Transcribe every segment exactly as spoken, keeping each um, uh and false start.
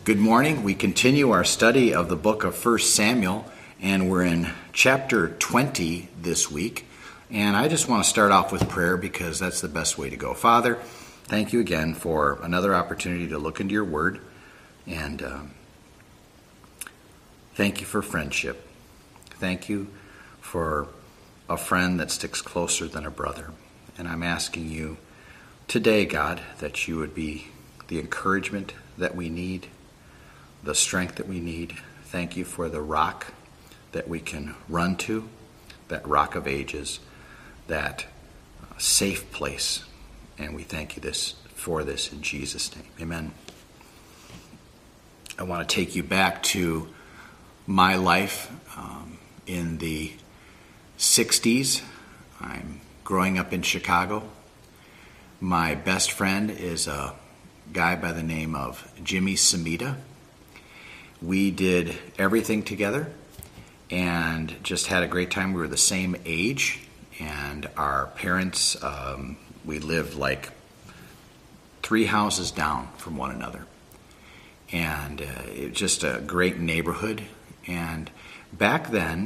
Good morning. We continue our study of the book of First Samuel, and we're in chapter twenty this week. And I just want to start off with prayer because that's the best way to go. Father, thank you again for another opportunity to look into your word, and um, thank you for friendship. Thank you for a friend that sticks closer than a brother. And I'm asking you today, God, that you would be the encouragement that we need, the strength that we need. Thank you for the rock that we can run to, that rock of ages, that safe place. And we thank you this for this in Jesus' name. Amen. I want to take you back to my life um, in the sixties. I'm growing up in Chicago. My best friend is a guy by the name of Jimmy Samita. We did everything together and just had a great time. We were the same age, and our parents, um, we lived like three houses down from one another. And uh, it was just a great neighborhood. And back then,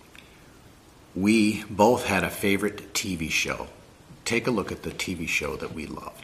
we both had a favorite T V show. Take a look at the T V show that we loved.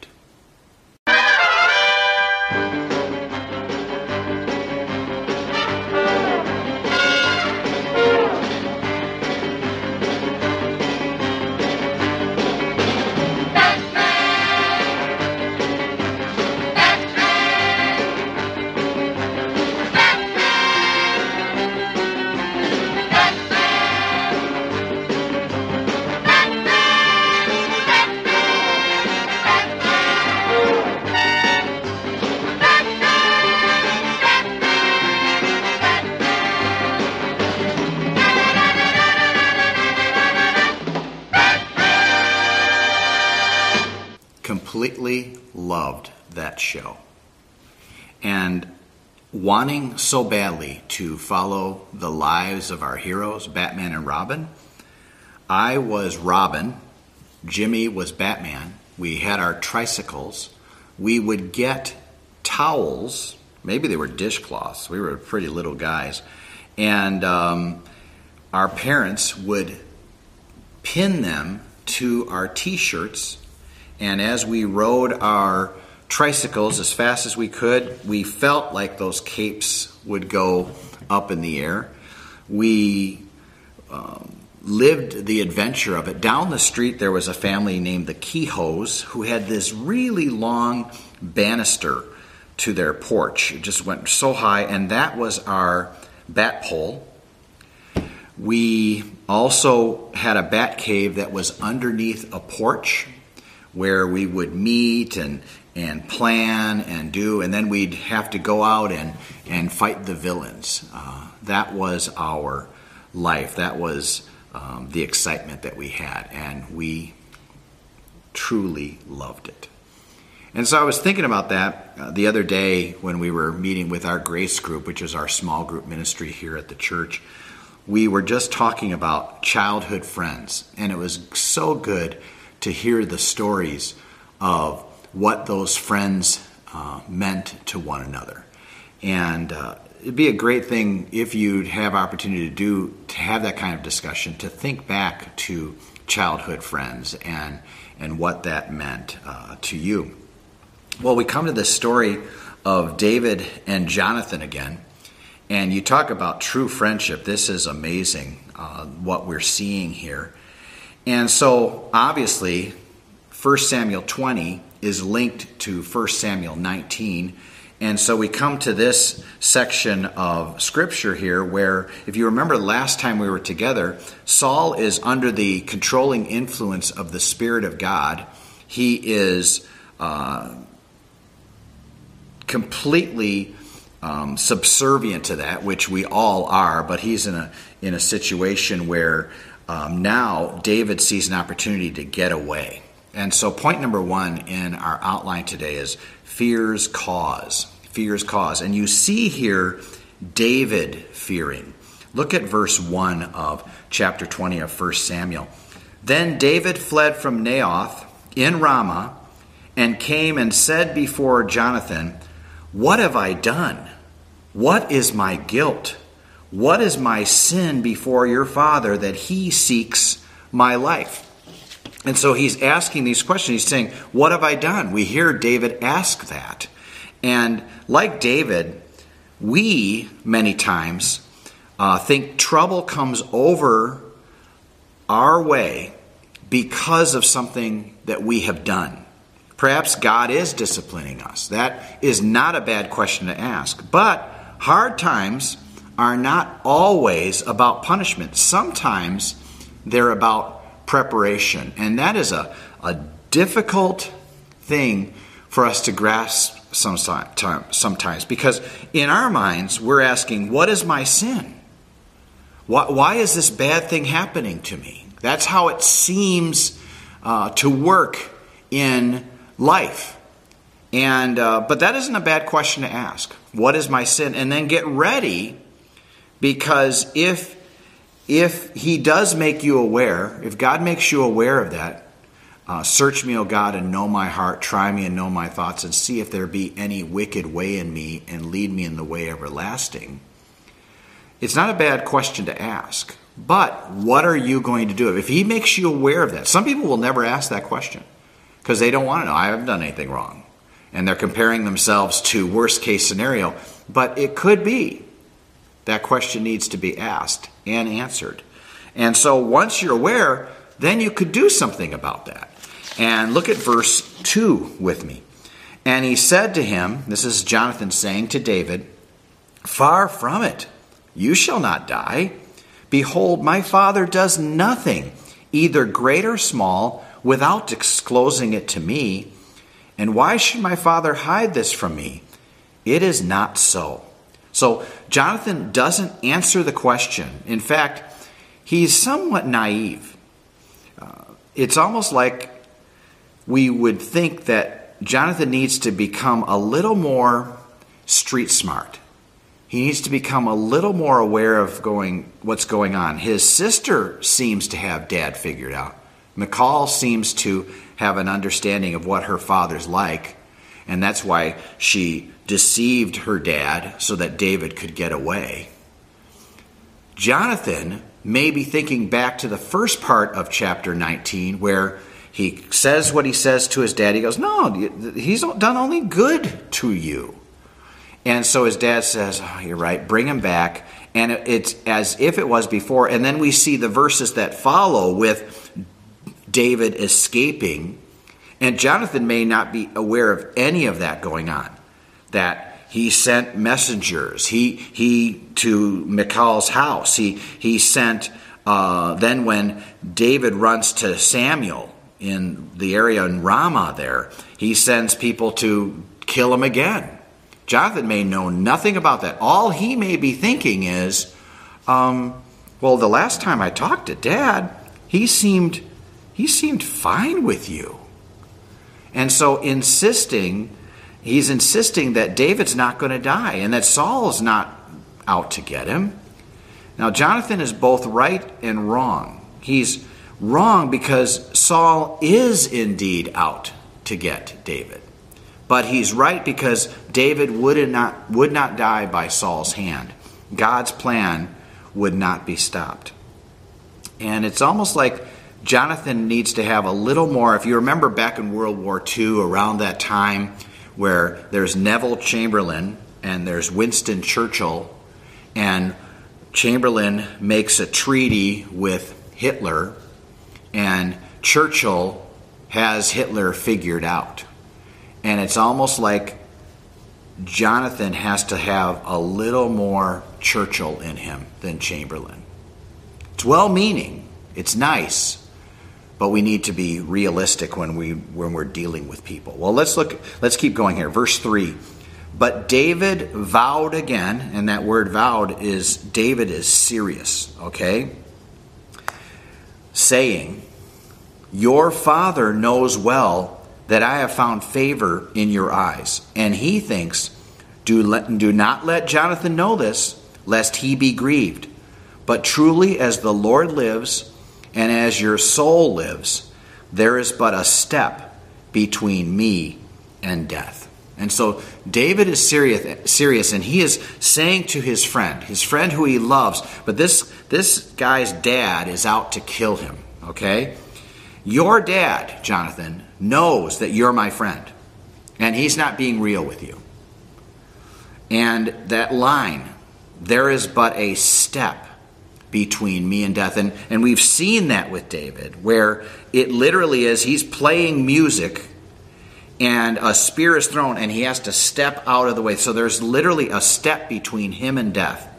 Completely loved that show. And wanting so badly to follow the lives of our heroes, Batman and Robin, I was Robin, Jimmy was Batman. We had our tricycles. We would get towels, maybe they were dishcloths. We were pretty little guys. And um, our parents would pin them to our t-shirts. And as we rode our tricycles as fast as we could, we felt like those capes would go up in the air. We um, lived the adventure of it. Down the street, there was a family named the Kehoes who had this really long banister to their porch. It just went so high, and that was our bat pole. We also had a bat cave that was underneath a porch, where we would meet and and plan and do, and then we'd have to go out and, and fight the villains. Uh, that was our life. That was um, the excitement that we had, and we truly loved it. And so I was thinking about that uh, the other day when we were meeting with our Grace Group, which is our small group ministry here at the church. We were just talking about childhood friends, and it was so good to hear the stories of what those friends uh, meant to one another. And uh, it'd be a great thing if you'd have opportunity to do, to have that kind of discussion, to think back to childhood friends and, and what that meant uh, to you. Well, we come to this story of David and Jonathan again, and you talk about true friendship. This is amazing, uh, what we're seeing here. And so, obviously, First Samuel twenty is linked to First Samuel nineteen. And so we come to this section of Scripture here where, if you remember last time we were together, Saul is under the controlling influence of the Spirit of God. He is uh, completely um, subservient to that, which we all are, but he's in a in a situation where Um, now, David sees an opportunity to get away. And so point number one in our outline today is fear's cause. Fear's cause. And you see here David fearing. Look at verse one of chapter twenty of First Samuel. Then David fled from Naioth in Ramah and came and said before Jonathan, "What have I done? What is my guilt? What is my sin before your Father that he seeks my life? And so he's asking these questions. He's saying, what have I done? We hear David ask that. And like David, we many times uh, think trouble comes over our way because of something that we have done. Perhaps God is disciplining us. That is not a bad question to ask. But hard times are not always about punishment. Sometimes they're about preparation. And that is a, a difficult thing for us to grasp sometimes. Because in our minds, we're asking, what is my sin? Why, why is this bad thing happening to me? That's how it seems uh, to work in life. And uh, but that isn't a bad question to ask. What is my sin? And then get ready, because if if he does make you aware, if God makes you aware of that, uh, search me, O God, and know my heart. Try me and know my thoughts, and see if there be any wicked way in me, and lead me in the way everlasting. It's not a bad question to ask. But what are you going to do? If he makes you aware of that, some people will never ask that question because they don't want to know. I haven't done anything wrong. And they're comparing themselves to worst case scenario. But it could be that question needs to be asked and answered. And so once you're aware, then you could do something about that. And look at verse two with me. And he said to him, this is Jonathan saying to David, far from it, you shall not die. Behold, my father does nothing, either great or small, without disclosing it to me. And why should my father hide this from me? It is not so. So Jonathan doesn't answer the question. In fact, he's somewhat naive. Uh, it's almost like we would think that Jonathan needs to become a little more street smart. He needs to become a little more aware of going what's going on. His sister seems to have Dad figured out. Michal seems to have an understanding of what her father's like, and that's why she deceived her dad so that David could get away. Jonathan may be thinking back to the first part of chapter nineteen, where he says what he says to his dad. He goes, no, he's done only good to you. And so his dad says, oh, you're right, bring him back. And it's as if it was before. And then we see the verses that follow with David escaping. And Jonathan may not be aware of any of that going on. That he sent messengers. He he to Michal's house. He, he sent, uh, then when David runs to Samuel in the area in Ramah there, he sends people to kill him again. Jonathan may know nothing about that. All he may be thinking is, um, well, the last time I talked to Dad, he seemed he seemed fine with you. And so insisting, he's insisting that David's not going to die and that Saul's not out to get him. Now, Jonathan is both right and wrong. He's wrong because Saul is indeed out to get David. But he's right because David would not, would not die by Saul's hand. God's plan would not be stopped. And it's almost like Jonathan needs to have a little more. If you remember back in World War Two, around that time where there's Neville Chamberlain and there's Winston Churchill, and Chamberlain makes a treaty with Hitler, and Churchill has Hitler figured out. And it's almost like Jonathan has to have a little more Churchill in him than Chamberlain. It's well-meaning, it's nice, but we need to be realistic when we when we're dealing with people. Well, let's look. Let's keep going here. Verse three. But David vowed again, and that word vowed is David is serious, okay? Saying, your father knows well that I have found favor in your eyes. And he thinks, do, let, do not let Jonathan know this, lest he be grieved. But truly as the Lord lives, and as your soul lives, there is but a step between me and death. And so David is serious, serious, and he is saying to his friend, his friend who he loves, but this, this guy's dad is out to kill him, okay? Your dad, Jonathan, knows that you're my friend, and he's not being real with you. And that line, there is but a step between me and death. And, and we've seen that with David, where it literally is he's playing music and a spear is thrown and he has to step out of the way. So there's literally a step between him and death.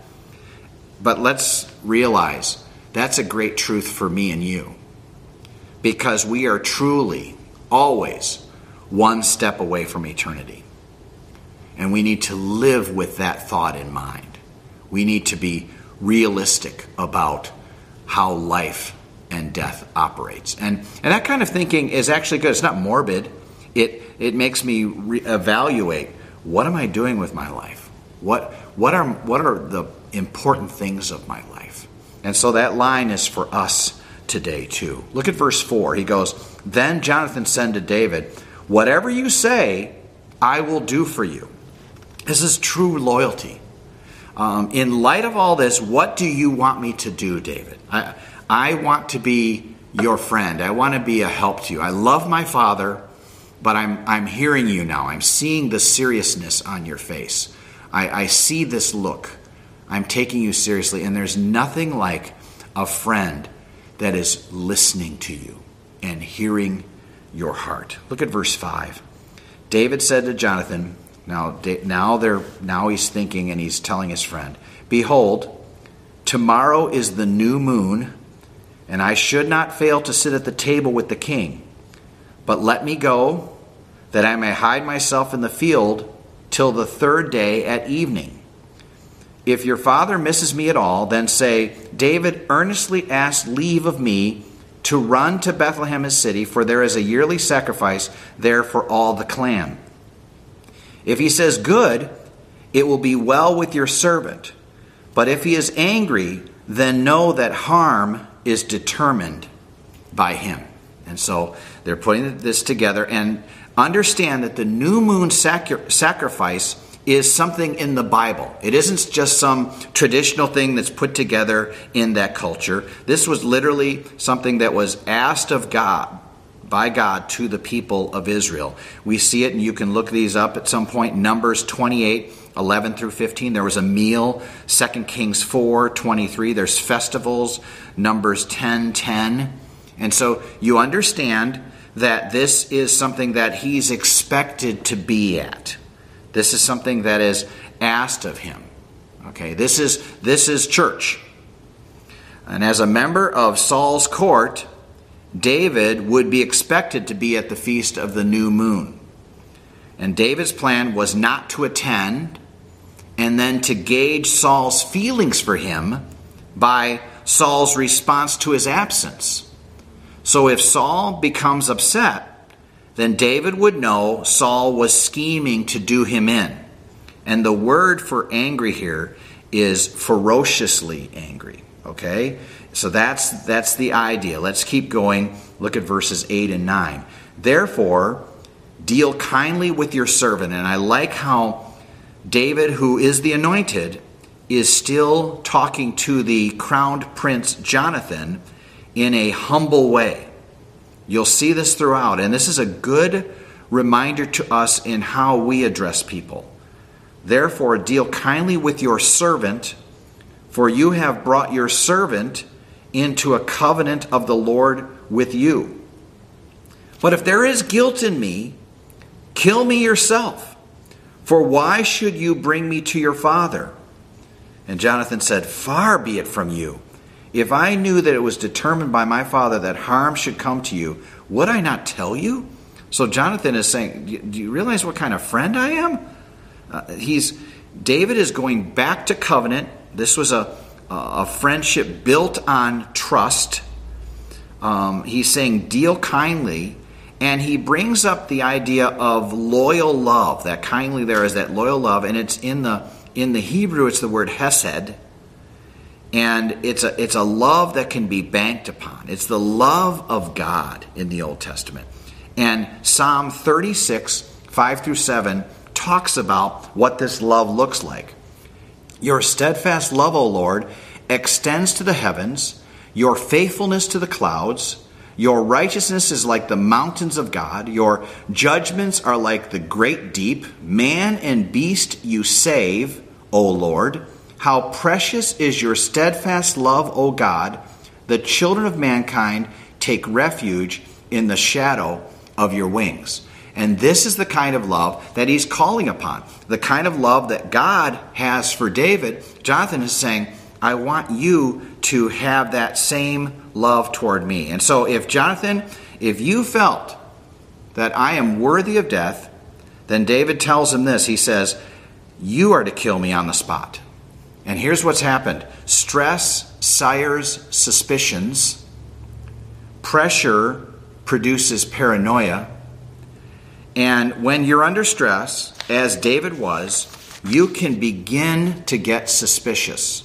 But let's realize that's a great truth for me and you, because we are truly always one step away from eternity. And we need to live with that thought in mind. We need to be realistic about how life and death operates. And, and that kind of thinking is actually good. It's not morbid. It it makes me re- evaluate, what am I doing with my life? What what are what are the important things of my life? And so that line is for us today too. Look at verse four. He goes, "Then Jonathan said to David, whatever you say, I will do for you." This is true loyalty. Um, in light of all this, what do you want me to do, David? I, I want to be your friend. I want to be a help to you. I love my father, but I'm I'm hearing you now. I'm seeing the seriousness on your face. I, I see this look. I'm taking you seriously, and there's nothing like a friend that is listening to you and hearing your heart. Look at verse five. David said to Jonathan, now, now, they're, now he's thinking and he's telling his friend, "Behold, tomorrow is the new moon, and I should not fail to sit at the table with the king. But let me go, that I may hide myself in the field till the third day at evening. If your father misses me at all, then say, David earnestly asked leave of me to run to Bethlehem his city, for there is a yearly sacrifice there for all the clan. If he says good, it will be well with your servant. But if he is angry, then know that harm is determined by him." And so they're putting this together, and understand that the new moon sacri- sacrifice is something in the Bible. It isn't just some traditional thing that's put together in that culture. This was literally something that was asked of God, by God to the people of Israel. We see it, and you can look these up at some point. Numbers twenty-eight, eleven through fifteen. There was a meal. Second Kings four, twenty-three. There's festivals. Numbers ten, ten. And so you understand that this is something that he's expected to be at. This is something that is asked of him. Okay, this is this is church. And as a member of Saul's court, David would be expected to be at the feast of the new moon. And David's plan was not to attend and then to gauge Saul's feelings for him by Saul's response to his absence. So if Saul becomes upset, then David would know Saul was scheming to do him in. And the word for angry here is ferociously angry. Okay? So that's that's the idea. Let's keep going. Look at verses eight and nine. "Therefore, deal kindly with your servant." And I like how David, who is the anointed, is still talking to the crowned prince Jonathan in a humble way. You'll see this throughout, and this is a good reminder to us in how we address people. "Therefore, deal kindly with your servant, for you have brought your servant into a covenant of the Lord with you. But if there is guilt in me, kill me yourself, for why should you bring me to your father?" And Jonathan said, "Far be it from you. If I knew that it was determined by my father that harm should come to you, would I not tell you?" So Jonathan is saying, do you realize what kind of friend I am? Uh, he's David is going back to covenant. This was a, a friendship built on trust. Um, he's saying, deal kindly. And he brings up the idea of loyal love. That kindly there is that loyal love. And it's in the in the Hebrew, it's the word hesed. And it's a it's a love that can be banked upon. It's the love of God in the Old Testament. And Psalm thirty-six, five through seven talks about what this love looks like. Your steadfast love, O Lord, extends to the heavens, your faithfulness to the clouds. Your righteousness is like the mountains of God. Your judgments are like the great deep. Man and beast you save, O Lord. How precious is your steadfast love, O God. The children of mankind take refuge in the shadow of your wings. And this is the kind of love that he's calling upon. The kind of love that God has for David. Jonathan is saying, I want you to have that same love toward me. And so if Jonathan, if you felt that I am worthy of death, then David tells him this. He says, you are to kill me on the spot. And here's what's happened. Stress sires suspicions. Pressure produces paranoia. And when you're under stress, as David was, you can begin to get suspicious.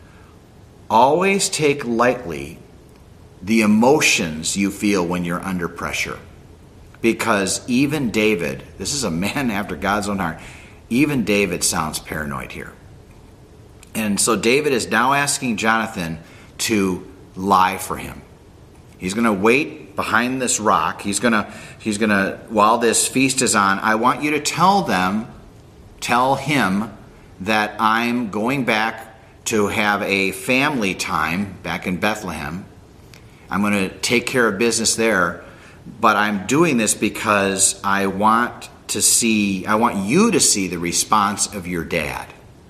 Always take lightly the emotions you feel when you're under pressure. Because even David, this is a man after God's own heart, even David sounds paranoid here. And so David is now asking Jonathan to lie for him. He's going to wait behind this rock. He's going to, he's going to, while this feast is on, I want you to tell them, tell him that I'm going back to have a family time back in Bethlehem. I'm going to take care of business there, but I'm doing this because I want to see, I want you to see the response of your dad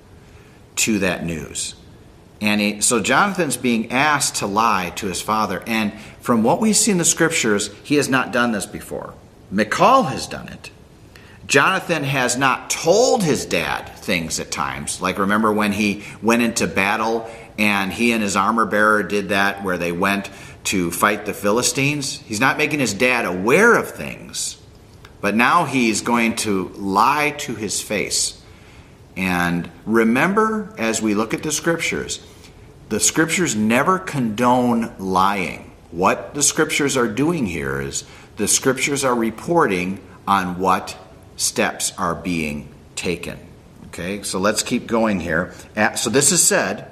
to that news. And he, so Jonathan's being asked to lie to his father. And from what we see in the scriptures, he has not done this before. Michal has done it. Jonathan has not told his dad things at times. Like remember when he went into battle and he and his armor bearer did that where they went to fight the Philistines? He's not making his dad aware of things. But now he's going to lie to his face. And remember, as we look at the scriptures, the scriptures never condone lying. What the scriptures are doing here is the scriptures are reporting on what steps are being taken. Okay, so let's keep going here. So this is said,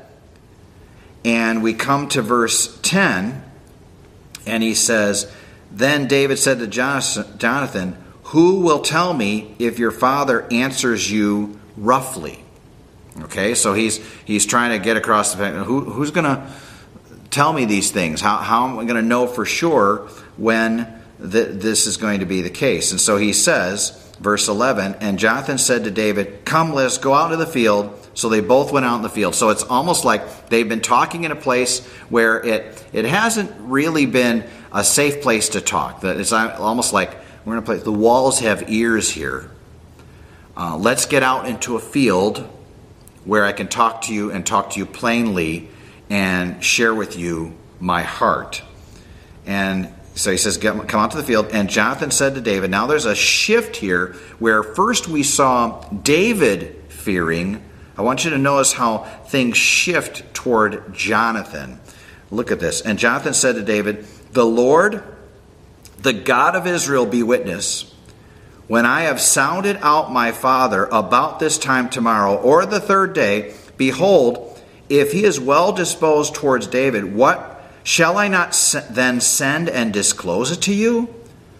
and we come to verse ten, and he says, then David said to Jonathan, who will tell me if your father answers you roughly? Okay, so he's he's trying to get across the fact, who, who's going to tell me these things? How, how am I going to know for sure when the, this is going to be the case? And so he says, verse eleven, and Jonathan said to David, come, let us go out to the field. So they both went out in the field. So it's almost like they've been talking in a place where it it hasn't really been a safe place to talk. It's almost like we're in a place, the walls have ears here. Uh, let's get out into a field where I can talk to you and talk to you plainly and share with you my heart. And so he says, come out to the field. And Jonathan said to David, now there's a shift here where first we saw David fearing. I want you to notice how things shift toward Jonathan. Look at this. And Jonathan said to David, the Lord, the God of Israel, be witness. When I have sounded out my father about this time tomorrow or the third day, behold, if he is well disposed towards David, what shall I not then send and disclose it to you?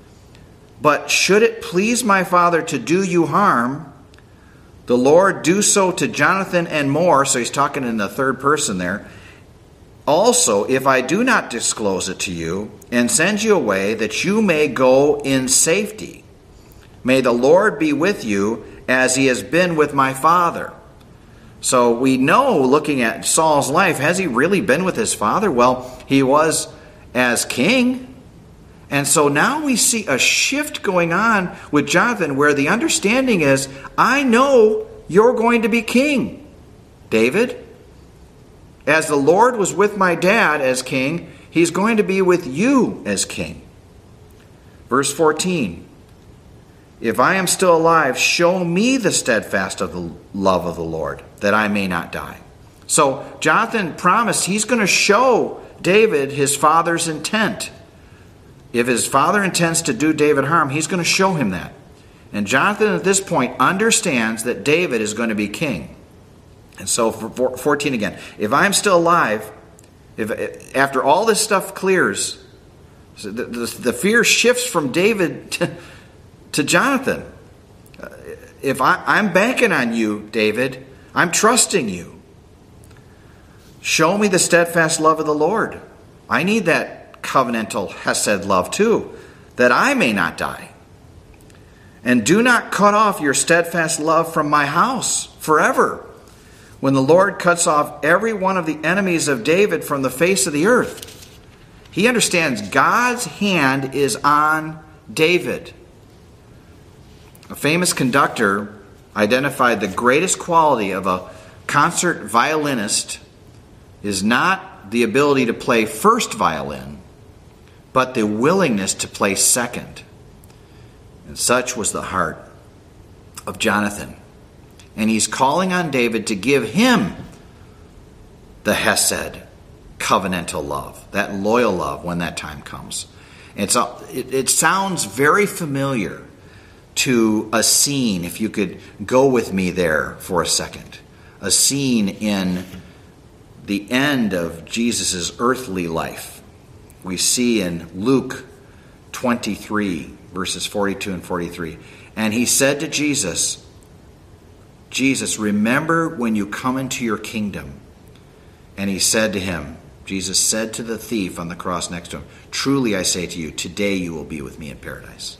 But should it please my father to do you harm, the Lord do so to Jonathan and more. So he's talking in the third person there. Also, if I do not disclose it to you and send you away, that you may go in safety. May the Lord be with you as he has been with my father. So we know, looking at Saul's life, has he really been with his father? Well, he was as king. And so now we see a shift going on with Jonathan where the understanding is, I know you're going to be king, David. As the Lord was with my dad as king, he's going to be with you as king. Verse fourteen. If I am still alive, show me the steadfast of the love of the Lord, that I may not die. So Jonathan promised he's going to show David his father's intent. If his father intends to do David harm, he's going to show him that. And Jonathan at this point understands that David is going to be king. And so for fourteen again, if I'm still alive, if after all this stuff clears, the, the, the fear shifts from David to, to Jonathan. If I, I'm banking on you, David, I'm trusting you. Show me the steadfast love of the Lord. I need that covenantal Hesed love too, that I may not die. And do not cut off your steadfast love from my house forever, when the Lord cuts off every one of the enemies of David from the face of the earth. He understands God's hand is on David. A famous conductor identified the greatest quality of a concert violinist is not the ability to play first violin, but the willingness to play second. And such was the heart of Jonathan. And he's calling on David to give him the Hesed, covenantal love, that loyal love when that time comes. It's a, it, it sounds very familiar to a scene, if you could go with me there for a second, a scene in the end of Jesus' earthly life. We see in Luke twenty-three, verses forty-two and forty-three. And he said to Jesus, Jesus, remember when you come into your kingdom. And he said to him, Jesus said to the thief on the cross next to him, truly I say to you, today you will be with me in paradise.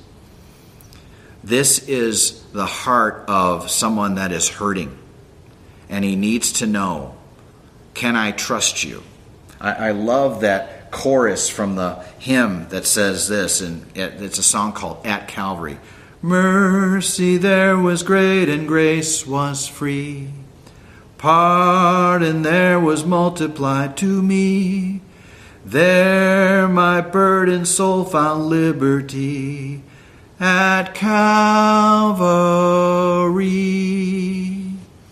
This is the heart of someone that is hurting. And he needs to know, can I trust you? I, I love that chorus from the hymn that says this, and it's a song called At Calvary. Mercy there was great and grace was free. Pardon there was multiplied to me. There my burdened soul found liberty at Calvary.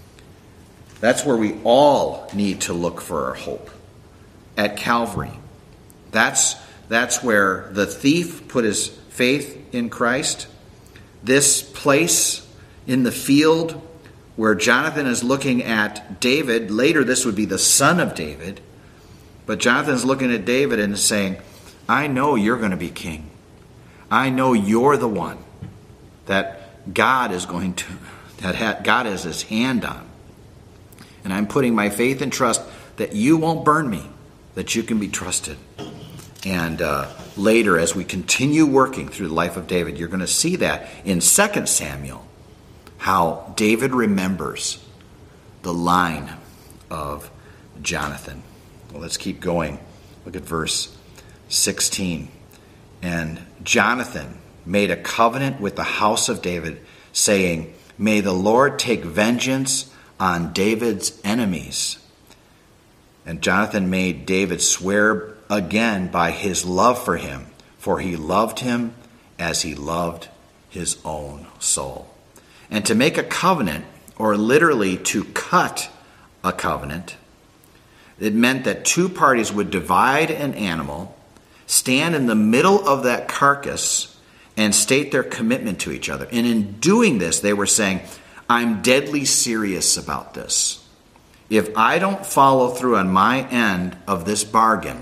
That's where we all need to look for our hope. At Calvary. That's, that's where the thief put his faith in Christ. This place in the field where Jonathan is looking at David, later this would be the son of David, but Jonathan's looking at David and saying, I know you're going to be king. I know you're the one that God is going to, that God has his hand on. And I'm putting my faith and trust that you won't burn me, that you can be trusted. And uh, later, as we continue working through the life of David, you're going to see that in Second Samuel, how David remembers the line of Jonathan. Well, let's keep going. Look at verse sixteen. And Jonathan made a covenant with the house of David, saying, may the Lord take vengeance on David's enemies. And Jonathan made David swear again by his love for him, for he loved him as he loved his own soul. And to make a covenant, or literally to cut a covenant, it meant that two parties would divide an animal, stand in the middle of that carcass, and state their commitment to each other. And in doing this, they were saying, I'm deadly serious about this. If I don't follow through on my end of this bargain,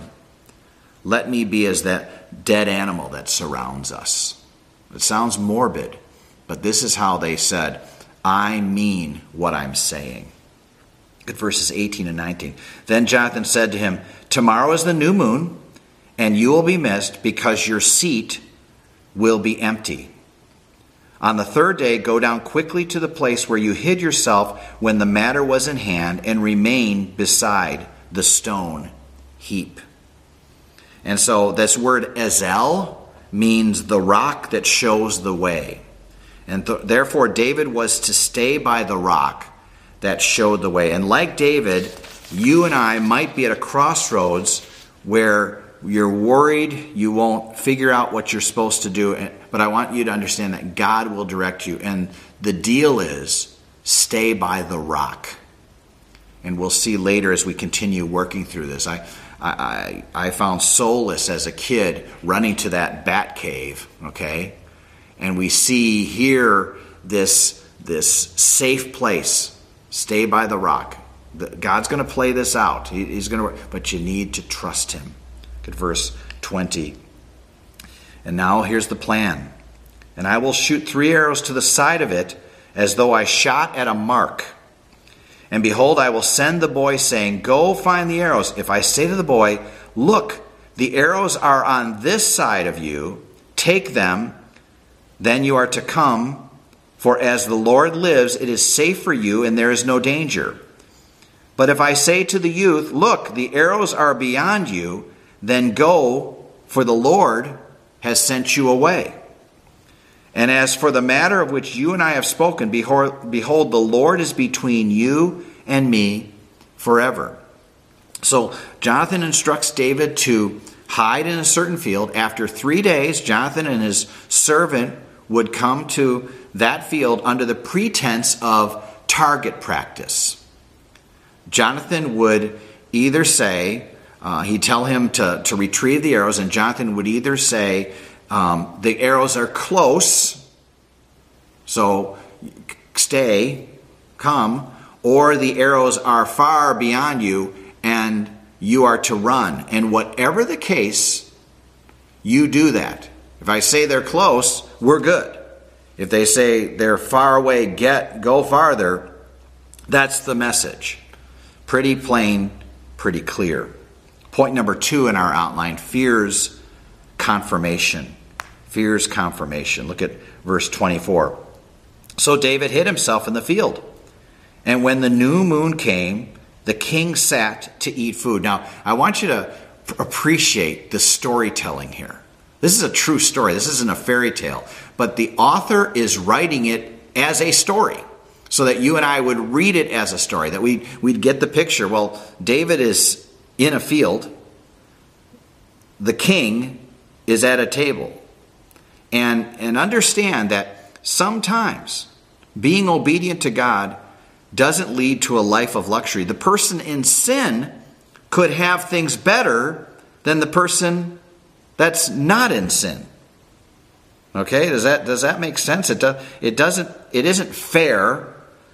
let me be as that dead animal that surrounds us. It sounds morbid, but this is how they said, I mean what I'm saying. At verses eighteen and nineteen. Then Jonathan said to him, tomorrow is the new moon, and you will be missed because your seat will be empty. On the third day, go down quickly to the place where you hid yourself when the matter was in hand, and remain beside the stone heap. And so this word Ezel means the rock that shows the way. And th- therefore David was to stay by the rock that showed the way. And like David, you and I might be at a crossroads where you're worried you won't figure out what you're supposed to do. But I want you to understand that God will direct you. And the deal is, stay by the rock. And we'll see later as we continue working through this. I I, I found solace as a kid running to that bat cave, okay? And we see here this, this safe place. Stay by the rock. God's going to play this out. He, he's going to, but you need to trust him. Look at verse twenty. And now here's the plan. And I will shoot three arrows to the side of it, as though I shot at a mark. And behold, I will send the boy, saying, go find the arrows. If I say to the boy, look, the arrows are on this side of you, take them, then you are to come. For as the Lord lives, it is safe for you, and there is no danger. But if I say to the youth, look, the arrows are beyond you, then go, for the Lord has sent you away. And as for the matter of which you and I have spoken, behold, behold, the Lord is between you and me forever. So Jonathan instructs David to hide in a certain field. After three days, Jonathan and his servant would come to that field under the pretense of target practice. Jonathan would either say, uh, he'd tell him to, to retrieve the arrows, and Jonathan would either say, um, the arrows are close, so stay, come, or the arrows are far beyond you, and you are to run. And whatever the case, you do that. If I say they're close, we're good. If they say they're far away, get, go farther, that's the message. Pretty plain, pretty clear. Point number two in our outline, fears confirmation. Fears confirmation. Look at verse twenty-four. So David hid himself in the field. And when the new moon came, the king sat to eat food. Now, I want you to appreciate the storytelling here. This is a true story. This isn't a fairy tale. But the author is writing it as a story so that you and I would read it as a story, that we'd, we'd get the picture. Well, David is in a field. The king is at a table. And, and understand that sometimes being obedient to God doesn't lead to a life of luxury. The person in sin could have things better than the person that's not in sin. Okay, does that does that make sense? It does, it doesn't. It isn't fair.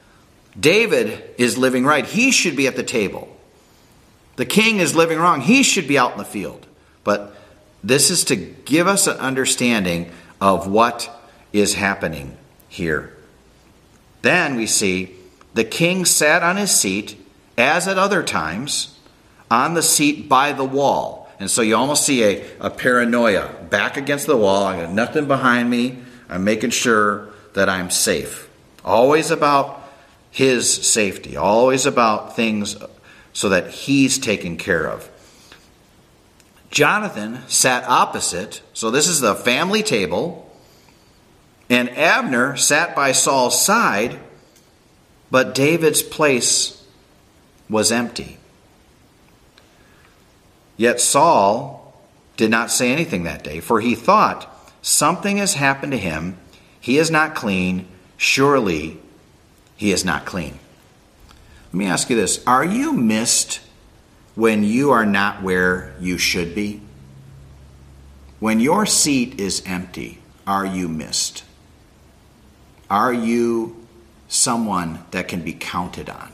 David is living right. He should be at the table. The king is living wrong. He should be out in the field. But this is to give us an understanding of what is happening here. Then we see the king sat on his seat, as at other times, on the seat by the wall. And so you almost see a, a paranoia, back against the wall. I got nothing behind me. I'm making sure that I'm safe. Always about his safety. Always about things so that he's taken care of. Jonathan sat opposite. So this is the family table. And Abner sat by Saul's side. But David's place was empty. Yet Saul did not say anything that day, for he thought, something has happened to him. He is not clean. Surely he is not clean. Let me ask you this. Are you missed when you are not where you should be? When your seat is empty, are you missed? Are you someone that can be counted on?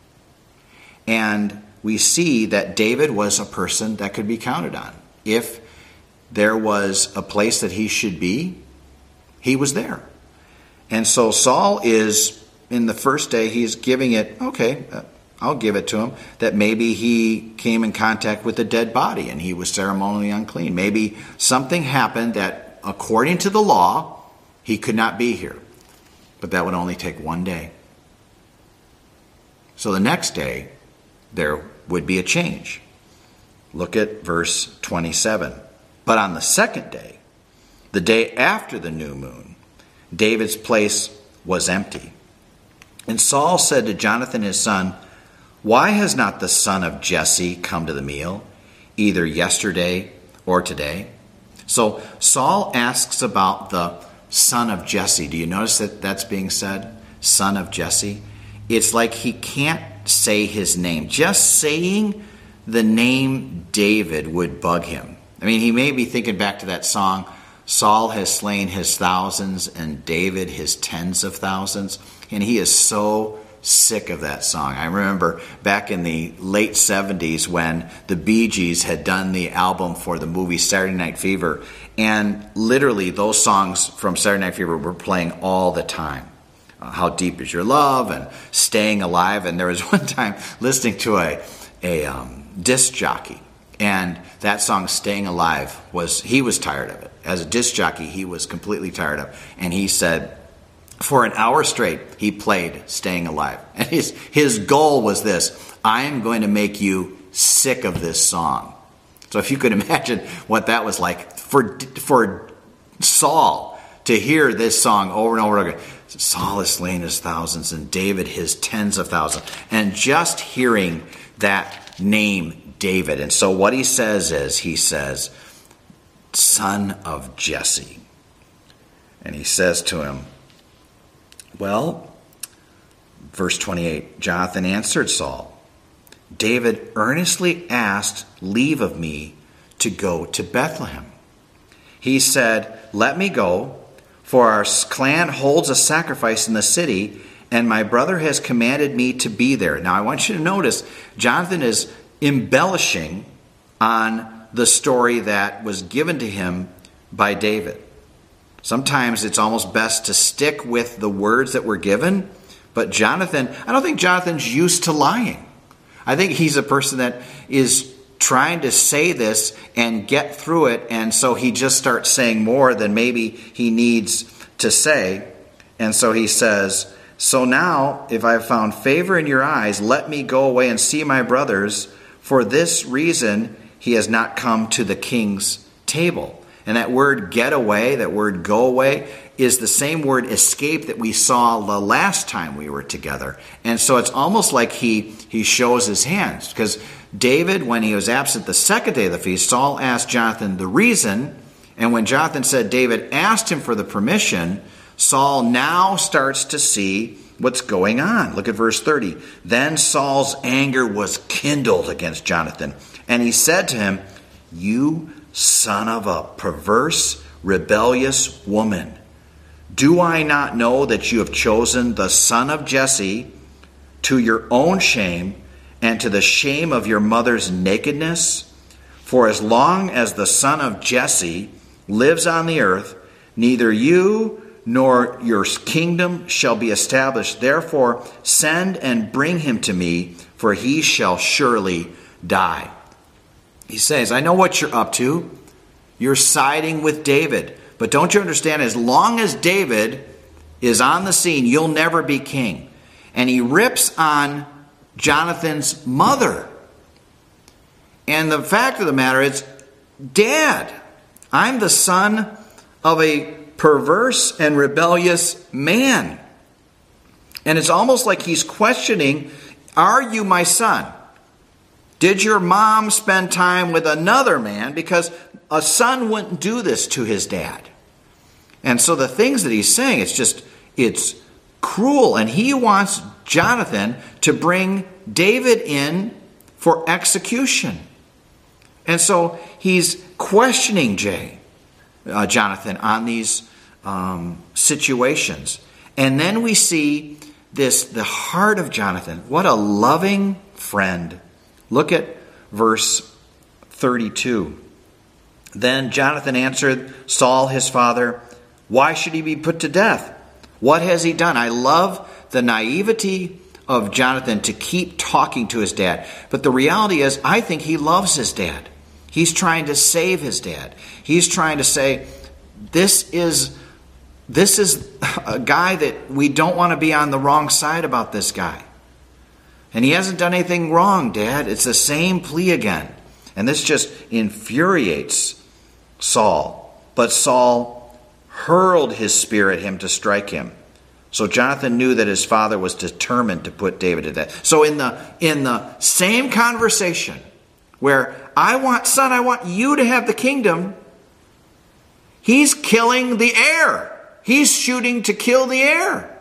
And we see that David was a person that could be counted on. If there was a place that he should be, he was there. And so Saul is, in the first day, he's giving it, okay, I'll give it to him, that maybe he came in contact with a dead body and he was ceremonially unclean. Maybe something happened that, according to the law, he could not be here. But that would only take one day. So the next day, there would be a change. Look at verse twenty-seven. But on the second day, the day after the new moon, David's place was empty. And Saul said to Jonathan his son, why has not the son of Jesse come to the meal, either yesterday or today? So Saul asks about the son of Jesse. Do you notice that that's being said? Son of Jesse. It's like he can't say his name. Just saying the name David would bug him. I mean, he may be thinking back to that song, Saul has slain his thousands and David his tens of thousands. And he is so sick of that song. I remember back in the late seventies when the Bee Gees had done the album for the movie Saturday Night Fever. And literally those songs from Saturday Night Fever were playing all the time. Uh, How Deep Is Your Love and Staying Alive. And there was one time listening to a, a um, disc jockey. And that song, Staying Alive, was he was tired of it. As a disc jockey, he was completely tired of it. And he said, for an hour straight, he played Staying Alive. And his, his goal was this: I am going to make you sick of this song. So if you could imagine what that was like for, for Saul to hear this song over and over again. Saul has slain his thousands and David his tens of thousands. And just hearing that name, David. And so what he says is, he says, son of Jesse. And he says to him, well, verse twenty-eight, Jonathan answered Saul, David earnestly asked leave of me to go to Bethlehem. He said, let me go, for our clan holds a sacrifice in the city, and my brother has commanded me to be there. Now I want you to notice, Jonathan is embellishing on the story that was given to him by David. Sometimes it's almost best to stick with the words that were given. But Jonathan, I don't think Jonathan's used to lying. I think he's a person that is trying to say this and get through it. And so he just starts saying more than maybe he needs to say. And so he says, so now, if I have found favor in your eyes, let me go away and see my brothers. For this reason, he has not come to the king's table. And that word get away, that word go away, is the same word escape that we saw the last time we were together. And so it's almost like he, he shows his hands. Because David, when he was absent the second day of the feast, Saul asked Jonathan the reason. And when Jonathan said David asked him for the permission, Saul now starts to see what's going on. Look at verse thirty. Then Saul's anger was kindled against Jonathan. And he said to him, you son of a perverse, rebellious woman, do I not know that you have chosen the son of Jesse to your own shame and to the shame of your mother's nakedness? For as long as the son of Jesse lives on the earth, neither you nor your kingdom shall be established. Therefore, send and bring him to me, for he shall surely die. He says, I know what you're up to. You're siding with David. But don't you understand, as long as David is on the scene, you'll never be king. And he rips on Jonathan's mother. And the fact of the matter is, Dad, I'm the son of a perverse and rebellious man. And it's almost like he's questioning, are you my son? Did your mom spend time with another man? Because a son wouldn't do this to his dad. And so the things that he's saying, it's just, it's cruel. And he wants Jonathan to bring David in for execution. And so he's questioning Jay, uh, Jonathan on these um, situations. And then we see this, the heart of Jonathan. What a loving friend. Look at verse thirty-two. Then Jonathan answered Saul his father, why should he be put to death? What has he done? I love the naivety of Jonathan to keep talking to his dad. But the reality is, I think he loves his dad. He's trying to save his dad. He's trying to say, this is, this is a guy that we don't want to be on the wrong side about this guy. And he hasn't done anything wrong, Dad. It's the same plea again. And this just infuriates Saul. But Saul hurled his spear at him to strike him. So Jonathan knew that his father was determined to put David to death. So in the, in the same conversation where I want, son, I want you to have the kingdom, he's killing the heir. He's shooting to kill the heir.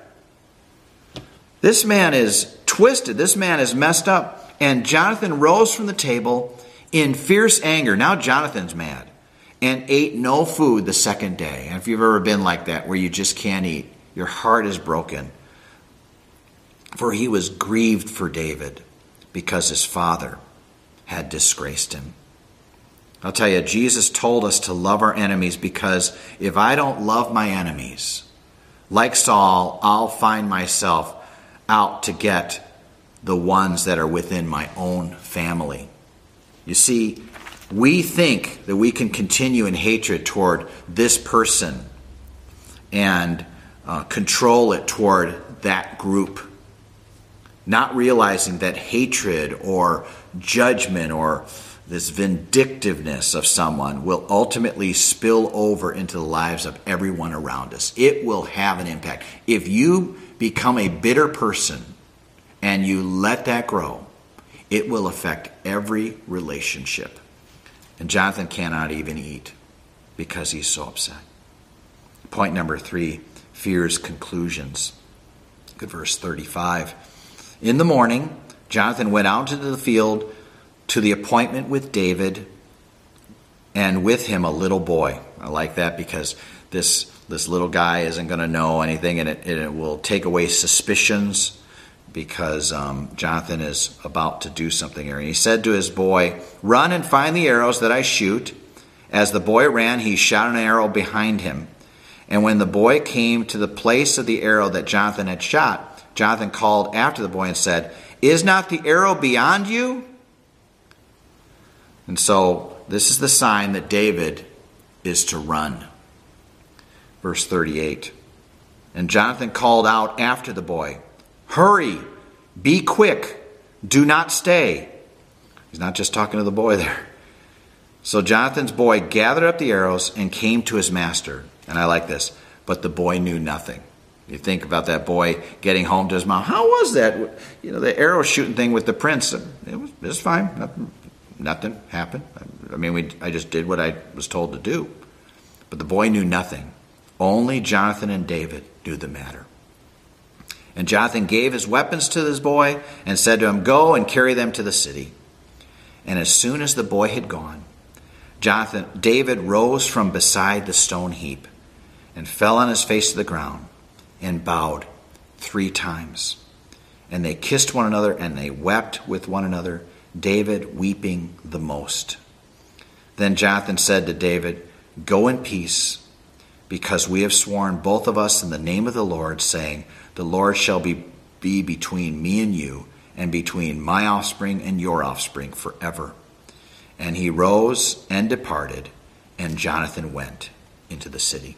This man is twisted. This man is messed up. And Jonathan rose from the table in fierce anger. Now Jonathan's mad. and ate no food the second day. And if you've ever been like that, where you just can't eat, your heart is broken. For he was grieved for David, because his father had disgraced him. I'll tell you, Jesus told us to love our enemies, because if I don't love my enemies, like Saul, I'll find myself out to get the ones that are within my own family. You see, we think that we can continue in hatred toward this person and uh, control it toward that group, not realizing that hatred or judgment or this vindictiveness of someone will ultimately spill over into the lives of everyone around us. It will have an impact. If you become a bitter person and you let that grow, it will affect every relationship. And Jonathan cannot even eat because he's so upset. Point number three, fear's conclusions. Look at verse thirty-five. In the morning, Jonathan went out into the field to the appointment with David, and with him a little boy. I like that, because this this little guy isn't going to know anything, and it, it will take away suspicions, because um, Jonathan is about to do something here. And he said to his boy, "Run and find the arrows that I shoot." As the boy ran, he shot an arrow behind him. And when the boy came to the place of the arrow that Jonathan had shot, Jonathan called after the boy and said, "Is not the arrow beyond you?" And so this is the sign that David is to run. Verse thirty-eight. And Jonathan called out after the boy, "Hurry, be quick, do not stay." He's not just talking to the boy there. So Jonathan's boy gathered up the arrows and came to his master. And I like this. But the boy knew nothing. You think about that boy getting home to his mom. How was that? You know, the arrow shooting thing with the prince. It was, it was fine. Nothing, nothing happened. I mean, we, I just did what I was told to do. But the boy knew nothing. Only Jonathan and David knew the matter. And Jonathan gave his weapons to his boy and said to him, "Go and carry them to the city." And as soon as the boy had gone, Jonathan, David rose from beside the stone heap and fell on his face to the ground and bowed three times. And they kissed one another and they wept with one another, David weeping the most. Then Jonathan said to David, "Go in peace, because we have sworn both of us in the name of the Lord, saying, the Lord shall be, be between me and you, and between my offspring and your offspring forever." And he rose and departed, and Jonathan went into the city.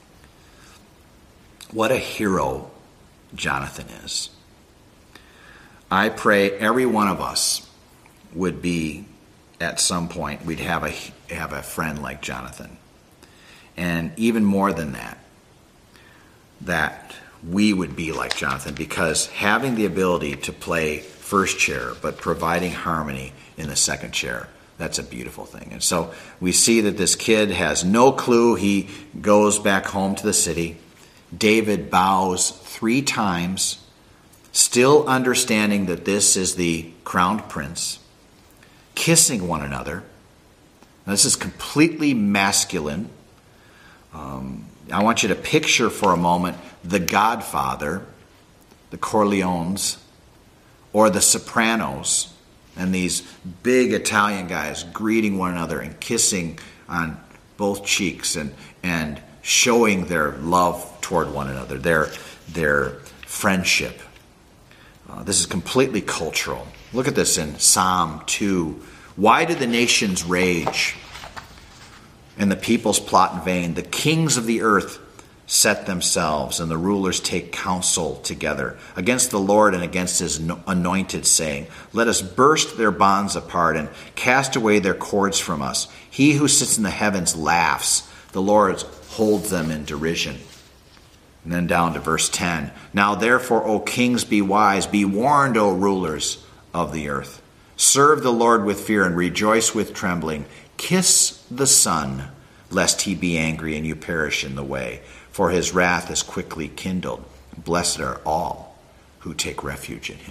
What a hero Jonathan is. I pray every one of us would be, at some point, we'd have a, have a friend like Jonathan. And even more than that, that we would be like Jonathan, because having the ability to play first chair, but providing harmony in the second chair, that's a beautiful thing. And so we see that this kid has no clue. He goes back home to the city. David bows three times, still understanding that this is the crowned prince, kissing one another. Now, this is completely masculine. Um, I want you to picture for a moment the Godfather, the Corleones, or the Sopranos, and these big Italian guys greeting one another and kissing on both cheeks and, and showing their love toward one another, their, their friendship. Uh, this is completely cultural. Look at this in Psalm two. "Why do the nations rage and the peoples plot in vain? The kings of the earth set themselves, and the rulers take counsel together against the Lord and against his anointed, saying, let us burst their bonds apart and cast away their cords from us. He who sits in the heavens laughs. The Lord holds them in derision." And then down to verse ten. "Now therefore, O kings, be wise. Be warned, O rulers of the earth. Serve the Lord with fear and rejoice with trembling. Kiss the Son, lest he be angry and you perish in the way. For his wrath is quickly kindled. Blessed are all who take refuge in him."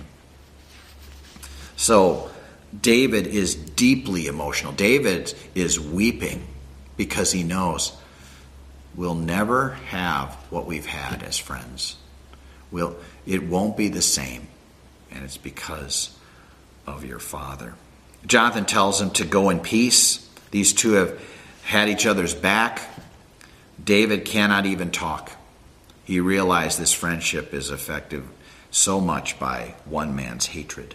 So David is deeply emotional. David is weeping because he knows we'll never have what we've had as friends. We'll, it won't be the same, and it's because of your father. Jonathan tells him to go in peace. These two have had each other's back. David cannot even talk. He realized this friendship is effective so much by one man's hatred.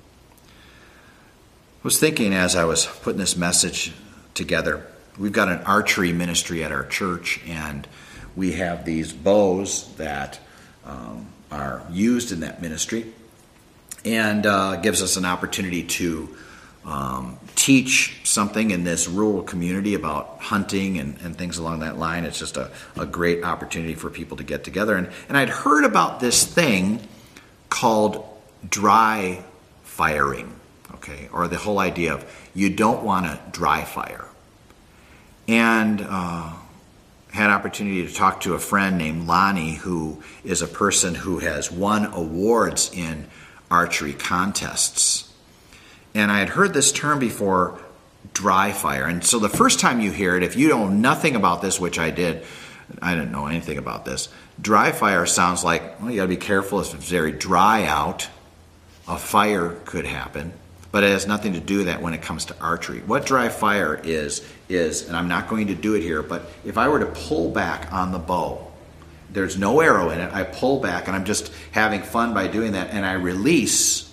I was thinking as I was putting this message together, we've got an archery ministry at our church, and we have these bows that um, are used in that ministry, and uh, gives us an opportunity to um, teach something in this rural community about hunting and, and things along that line. It's just a, a great opportunity for people to get together. And, and I'd heard about this thing called dry firing, okay, or the whole idea of you don't want to dry fire. And uh, had opportunity to talk to a friend named Lonnie, who is a person who has won awards in archery contests. And I had heard this term before, dry fire. And so the first time you hear it, if you know nothing about this, which I did, I didn't know anything about this. Dry fire sounds like, well, you got to be careful if it's very dry out. A fire could happen. But it has nothing to do with that when it comes to archery. What dry fire is, is, and I'm not going to do it here, but if I were to pull back on the bow, there's no arrow in it, I pull back and I'm just having fun by doing that, and I release,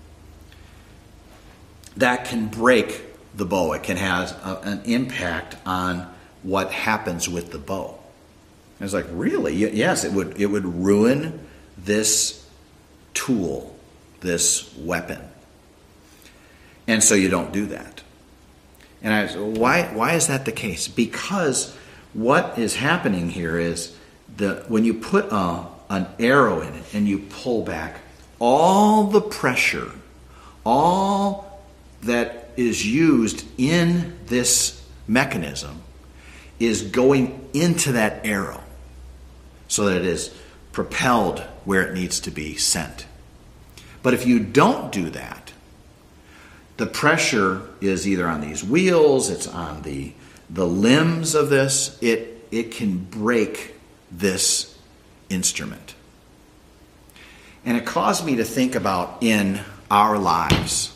that can break the bow. It can have a, an impact on what happens with the bow. I was like, really? Yes, it would, it would ruin this tool, this weapon. And so you don't do that. And I was, why why is that the case? Because what is happening here is the when you put a, an arrow in it and you pull back, all the pressure, all that is used in this mechanism is going into that arrow so that it is propelled where it needs to be sent. But if you don't do that, the pressure is either on these wheels, it's on the the limbs of this. It it can break this instrument. And it caused me to think about in our lives,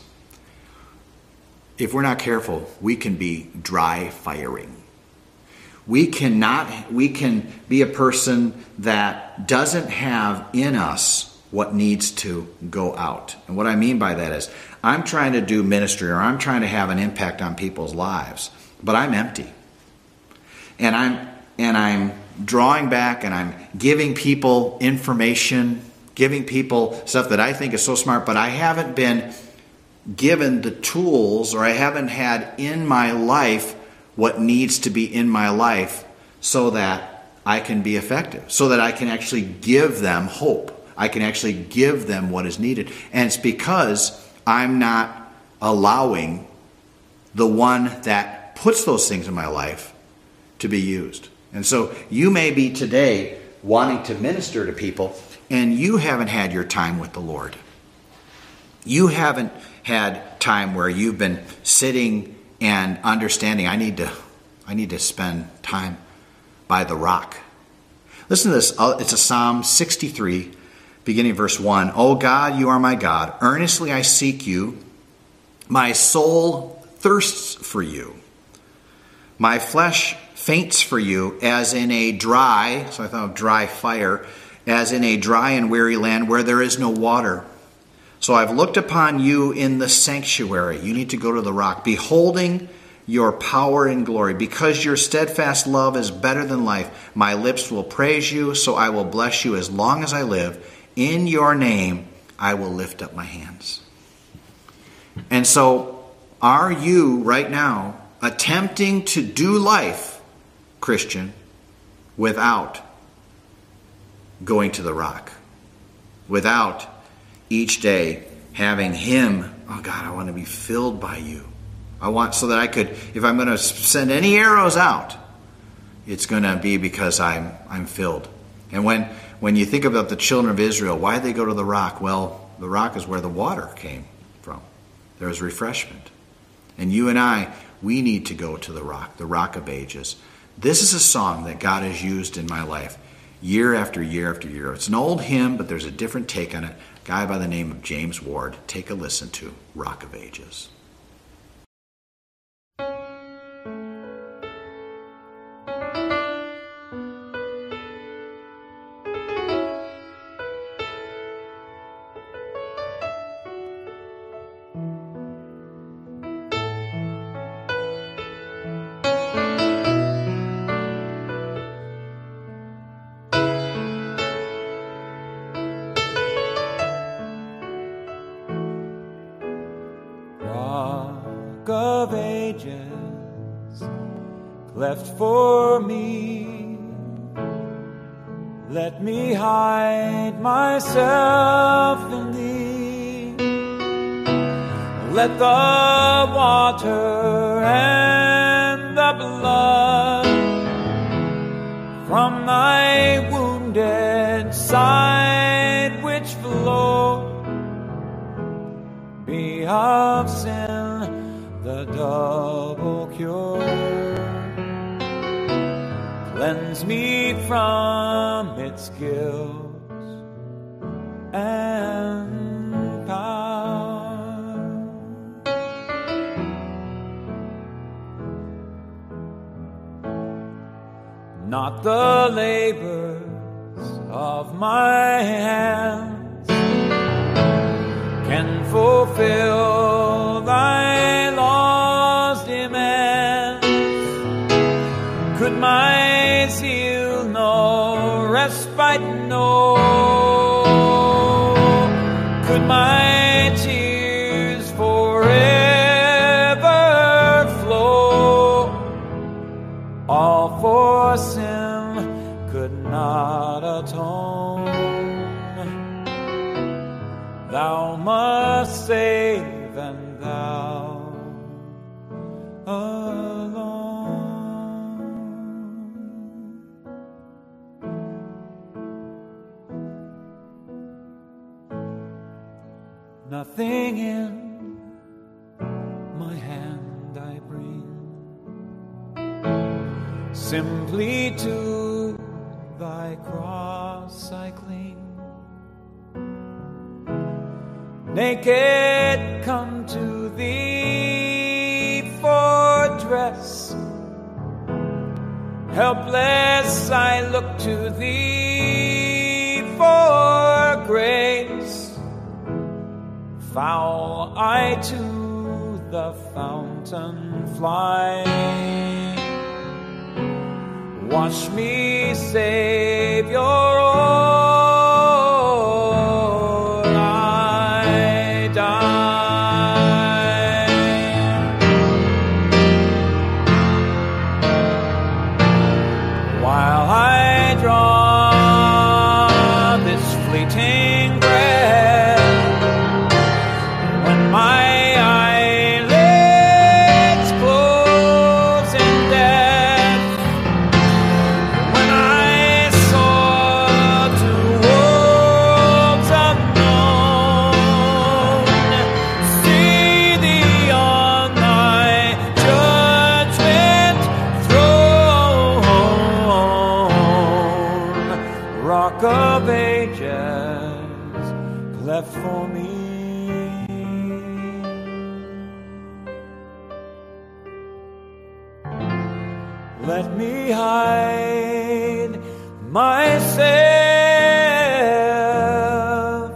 if we're not careful, we can be dry firing. We cannot, we can be a person that doesn't have in us what needs to go out. And what I mean by that is, I'm trying to do ministry or I'm trying to have an impact on people's lives, but I'm empty. And I'm and I'm drawing back and I'm giving people information, giving people stuff that I think is so smart, but I haven't been given the tools, or I haven't had in my life what needs to be in my life so that I can be effective, so that I can actually give them hope. I can actually give them what is needed. And it's because I'm not allowing the one that puts those things in my life to be used. And so you may be today wanting to minister to people, and you haven't had your time with the Lord. You haven't had time where you've been sitting and understanding, I need to, I need to spend time by the rock. Listen to this. It's a Psalm sixty-three, beginning verse one. O God, you are my God. Earnestly I seek you. My soul thirsts for you. My flesh faints for you as in a dry, so I thought of dry fire, as in a dry and weary land where there is no water. So I've looked upon you in the sanctuary. You need to go to the rock, beholding your power and glory. Because your steadfast love is better than life, my lips will praise you, so I will bless you as long as I live. In your name, I will lift up my hands. And so, are you right now attempting to do life, Christian, without going to the rock? Without each day having Him, oh God, I want to be filled by you. I want so that I could, if I'm going to send any arrows out, it's going to be because I'm I'm filled. And when when you think about the children of Israel, why did they go to the rock? Well, the rock is where the water came from. There was refreshment. And you and I, we need to go to the rock, the rock of ages. This is a song that God has used in my life year after year after year. It's an old hymn, but there's a different take on it. A guy by the name of James Ward. Take a listen to Rock of Ages. Of ages left for me, let me hide myself in thee. Let the water and the blood from thy wounded side which flow be of sin the double cure. Cleanse me from its guilt and power. Not the labors of my hands can fulfill thy law's demands. Could my zeal no respite know? Could my tears forever flow? All for sin could not atone. Thou must save, and thou alone. Nothing in my hand I bring, simply to thy cross I cling. Naked come to thee for dress, helpless I look to thee for grace. Foul I to the fountain fly. Wash me, Savior, oh, of ages left for me. Let me hide myself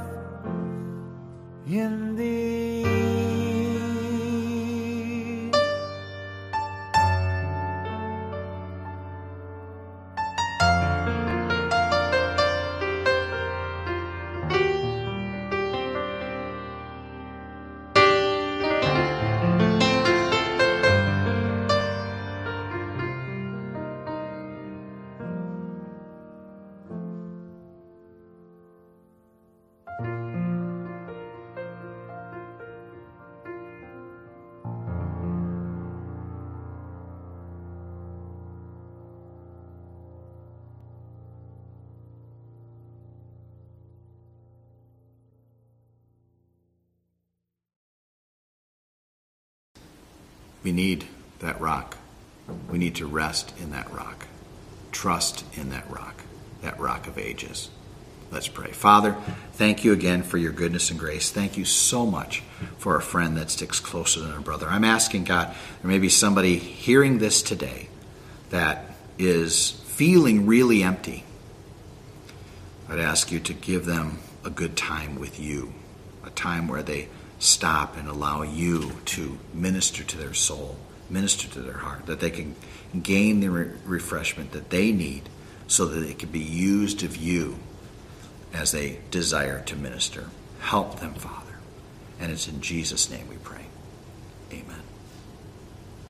in thee. We need that rock. We need to rest in that rock. Trust in that rock, that rock of ages. Let's pray. Father, thank you again for your goodness and grace. Thank you so much for a friend that sticks closer than a brother. I'm asking, God, there may be somebody hearing this today that is feeling really empty. I'd ask you to give them a good time with you, a time where they stop and allow you to minister to their soul, minister to their heart, that they can gain the re- refreshment that they need so that it can be used of you as they desire to minister. Help them, Father. And it's in Jesus' name we pray. Amen.